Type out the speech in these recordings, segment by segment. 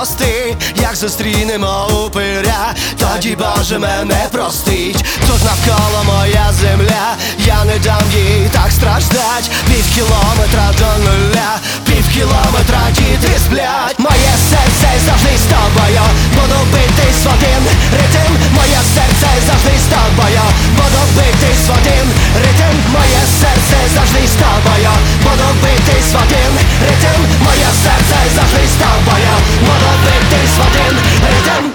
мости, як зустрінемо упиря, тоді Боже мене простить. Тут навколо моя земля, я не дам їй так страждать. Півкілометра до нуля, півкілометра діти сплять. Моє серце завжди з тобою, буду битись в один ритм. Моє серце завжди з тобою, буду битись в один ритм. Моє серце завжди з тобою, буду битись в один ритм. Моє серце завжди з тобою, буду битись в один ритм.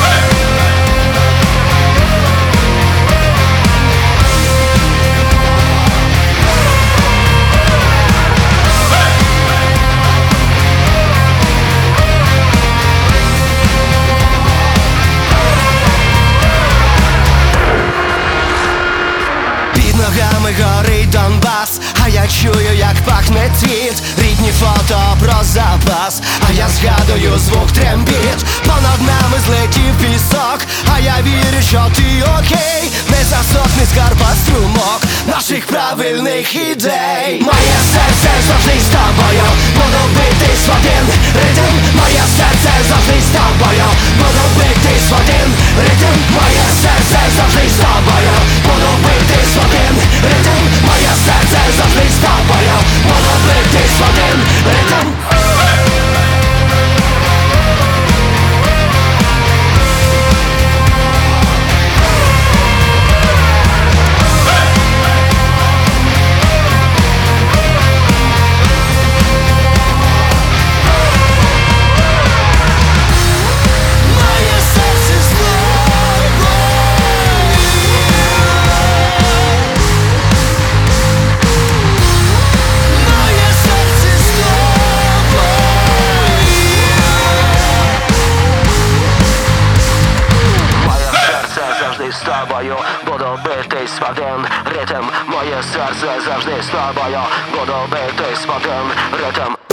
Ногами горить Донбас, а я чую, як пахне цвіт. Рідні фото про запас, а я згадую звук трембіт. Понад нами злетів пісок, а я вірю, що ти окей. Не засохне з Карпат струмок наших правильних ідей. Моє серце завжди з тобою, буду битись в один ритм. Моє серце завжди з тобою, буду битись в один ритм. Моє серце завжди з тобою, буду битись в один ритм. Моє серце завжди з тобою, буду битись в один ритм. З тобою буду битись в один ритм. Моє серце завжди з тобою, буду битись в один ритм.